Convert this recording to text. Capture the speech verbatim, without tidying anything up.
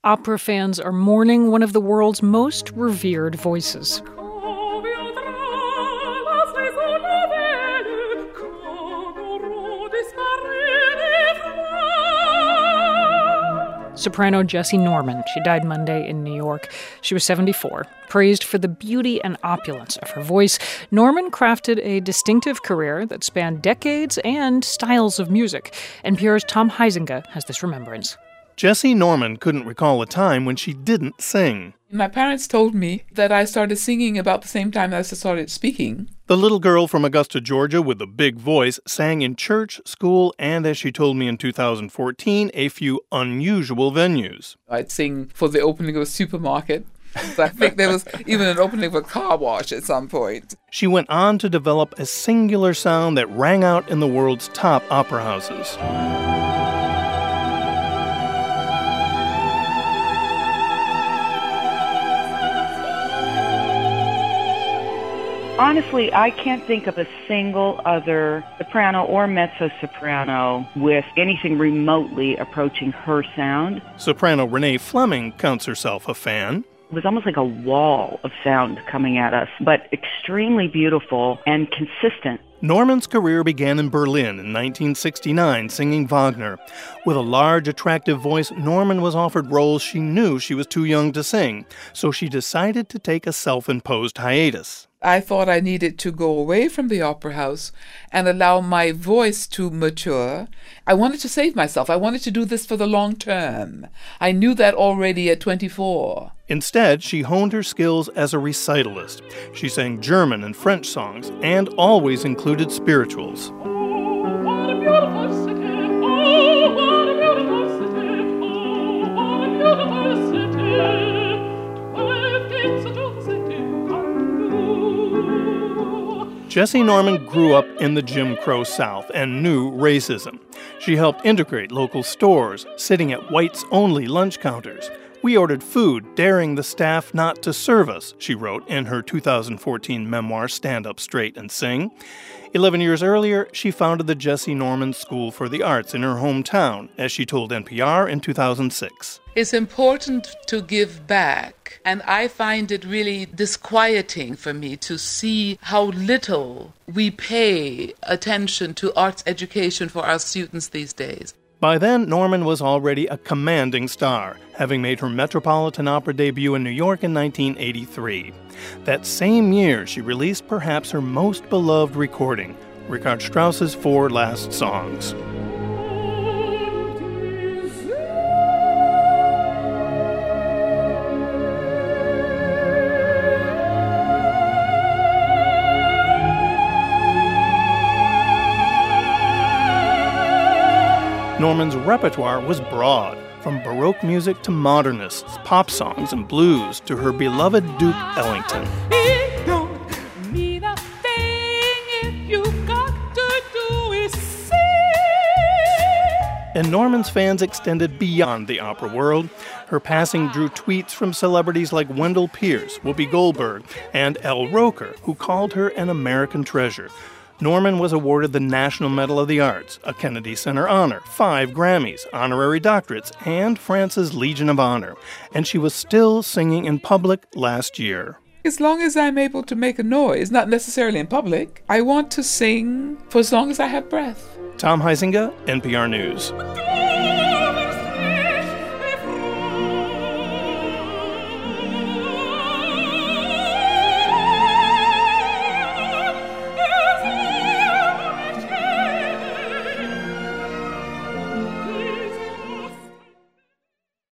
opera fans are mourning one of the world's most revered voices. Soprano Jessye Norman. She died Monday in New York. She was seventy-four. Praised for the beauty and opulence of her voice, Norman crafted a distinctive career that spanned decades and styles of music. N P R's Tom Huizenga has this remembrance. Jessye Norman couldn't recall a time when she didn't sing. My parents told me that I started singing about the same time as I started speaking. The little girl from Augusta, Georgia, with a big voice, sang in church, school, and, as she told me in two thousand fourteen, a few unusual venues. I'd sing for the opening of a supermarket. So I think there was even an opening of a car wash at some point. She went on to develop a singular sound that rang out in the world's top opera houses. Honestly, I can't think of a single other soprano or mezzo-soprano with anything remotely approaching her sound. Soprano Renee Fleming counts herself a fan. It was almost like a wall of sound coming at us, but extremely beautiful and consistent. Norman's career began in Berlin in nineteen sixty-nine, singing Wagner. With a large, attractive voice, Norman was offered roles she knew she was too young to sing, so she decided to take a self-imposed hiatus. I thought I needed to go away from the opera house and allow my voice to mature. I wanted to save myself. I wanted to do this for the long term. I knew that already at twenty-four. Instead, she honed her skills as a recitalist. She sang German and French songs and always included spirituals. Oh, what a beautiful city. Oh, what a beautiful city. Oh, what a beautiful city. Twelve gates to the city. Jessye Norman grew up in the Jim Crow South and knew racism. She helped integrate local stores, sitting at whites-only lunch counters. We ordered food, daring the staff not to serve us, she wrote in her two thousand fourteen memoir, Stand Up Straight and Sing. Eleven years earlier, she founded the Jessye Norman School for the Arts in her hometown, as she told N P R in two thousand six. It's important to give back, and I find it really disquieting for me to see how little we pay attention to arts education for our students these days. By then, Norman was already a commanding star, having made her Metropolitan Opera debut in New York in nineteen eighty-three. That same year, she released perhaps her most beloved recording, Richard Strauss's Four Last Songs. Norman's repertoire was broad, from Baroque music to modernists, pop songs and blues, to her beloved Duke Ellington. It don't mean a thing if you got to do is sing. And Norman's fans extended beyond the opera world. Her passing drew tweets from celebrities like Wendell Pierce, Whoopi Goldberg, and Elle Roker, who called her an American treasure. Norman was awarded the National Medal of the Arts, a Kennedy Center Honor, five Grammys, honorary doctorates, and France's Legion of Honor. And she was still singing in public last year. As long as I'm able to make a noise, not necessarily in public, I want to sing for as long as I have breath. Tom Huizenga, N P R News.